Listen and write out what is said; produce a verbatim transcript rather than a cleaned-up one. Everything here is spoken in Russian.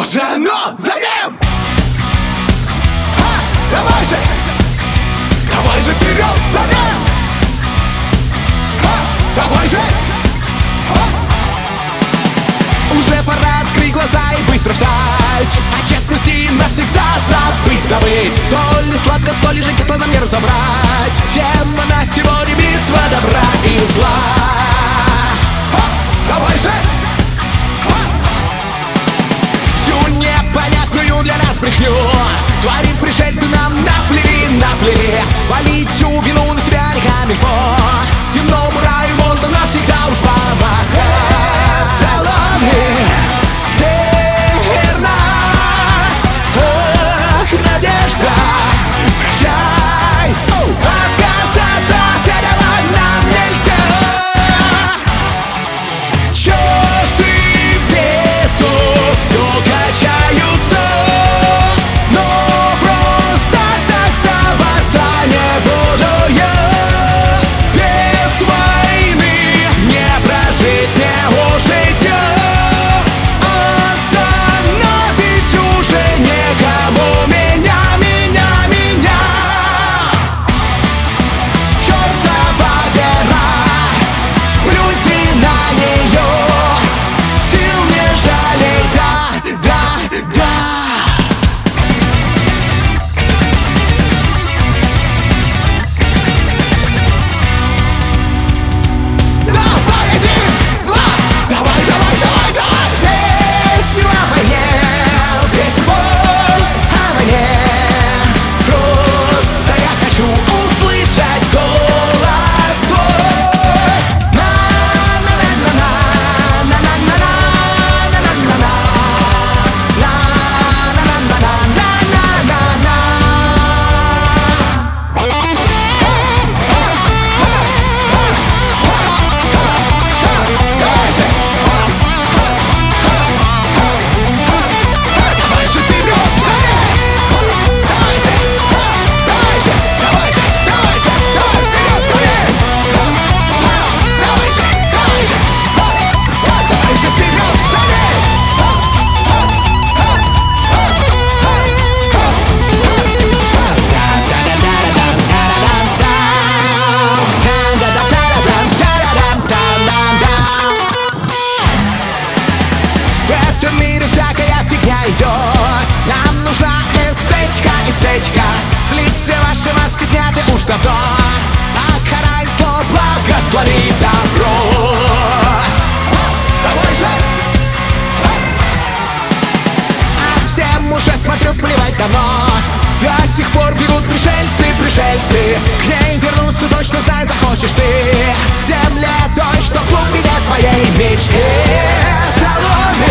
же оно за ним? А, давай же, давай же вперед за ним! А, давай же! Уже пора открыть глаза и быстро встать, а честности навсегда забыть, забыть. То ли сладко, то ли же кисло нам не разобрать. Тема на сегодня битва добра и зла. А, давай же! А! Всю непонятную для нас брехню творит пришельцы, нам наплели, наплели. Валить всю вину на себя не камильфо. Земному раю можно навсегда уж помахать. Верность, ах, надежда, прощай, отказаться от этого нам нельзя. Чаши весов все качаются, но просто так сдаваться не буду я. Без войны не прожить, не ужить дня. Нам нужна эстетика, эстетика. Слить все ваши маски сняты уж давно, а кара и зло благослови добро. Давай же! А всем уже смотрю плевать давно. До сих пор бегут пришельцы, пришельцы. К ней вернуться точно знай, захочешь ты. Земля той, что в глубине твоей мечты. Талоны